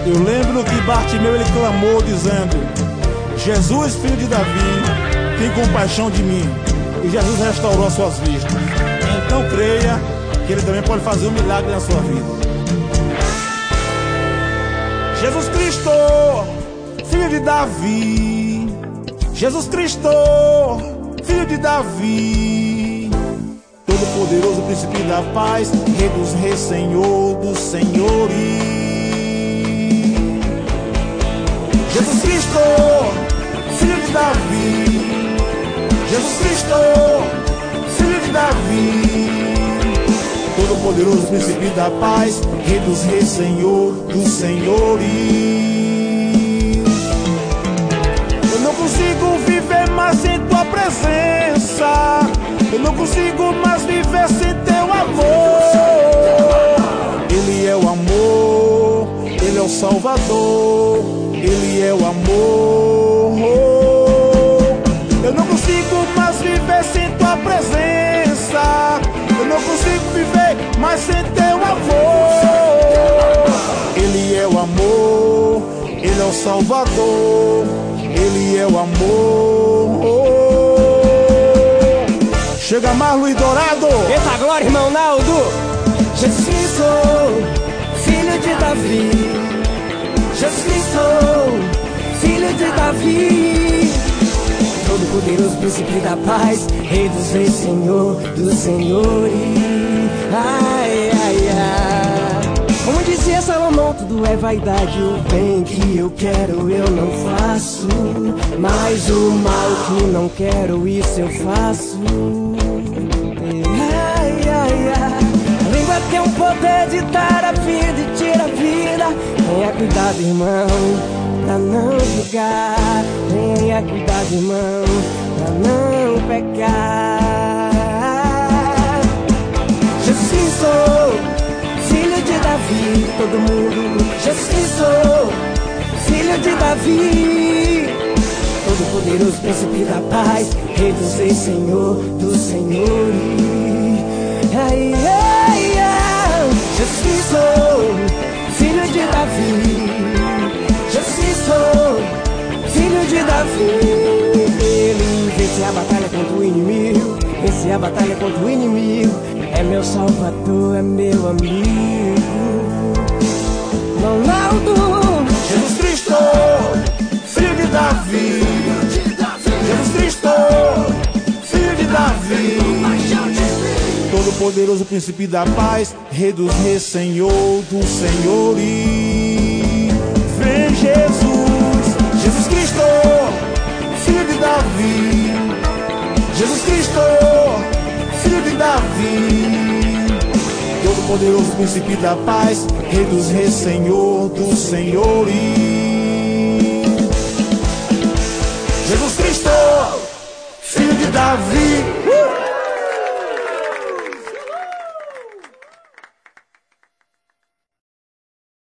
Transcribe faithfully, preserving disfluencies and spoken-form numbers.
Eu lembro que Bartimeu ele clamou dizendo: Jesus, filho de Davi, tem compaixão de mim. E Jesus restaurou as suas vistas. Então creia que ele também pode fazer um milagre na sua vida. Jesus Cristo, filho de Davi. Jesus Cristo, filho de Davi. Todo poderoso príncipe da paz, Rei dos reis, Senhor dos senhores. Jesus Cristo, filho de Davi. Jesus Cristo, filho de Davi. Todo poderoso príncipe da paz, Rei dos reis, Senhor dos senhores. Eu não consigo viver mais sem tua presença. Eu não consigo mais viver sem teu amor. Ele é o amor, Ele é o Salvador, Ele é o amor. Eu não consigo mais viver sem tua presença. Eu não consigo viver mais sem teu amor. Ele é o amor, Ele é o Salvador, Ele é o amor. Chega mais, Luiz Dourado. Eita glória, irmão Naldo. Jesus Cristo, filho de Davi. Jesus Cristo, filho de Davi. Todo poderoso príncipe da paz, Rei dos reis, Senhor dos senhores. Ai, ai, ai. Como dizia Salomão, tudo é vaidade. O bem que eu quero eu não faço, mas o mal que não quero, isso eu faço. Ai, ai, ai. A língua tem o poder de dar a vida e tirar a vida. Tenha cuidado, irmão, pra não julgar. Tenha cuidado, irmão, pra não pecar. Jesus Cristo, filho de Davi. Todo mundo, Jesus Cristo, filho de Davi. Todo poderoso príncipe da paz, Rei dos reis, Senhor dos senhores. Ai, ai, ai. Jesus Cristo, filho de Davi. Jesus Cristo, filho de Davi. Ele vence a batalha contra o inimigo. Vence a batalha contra o inimigo. É meu salvador, é meu amigo. Ronaldo. Jesus Cristo, filho de Davi. Jesus Cristo, filho de Davi. Todo poderoso príncipe da paz, Rei dos reis, Senhor dos senhores. Vem Jesus, Jesus Cristo, filho de Davi. Jesus Cristo, filho de Davi. Todo poderoso príncipe da paz, Rei dos reis, Senhor dos senhores. Jesus Cristo, filho de Davi.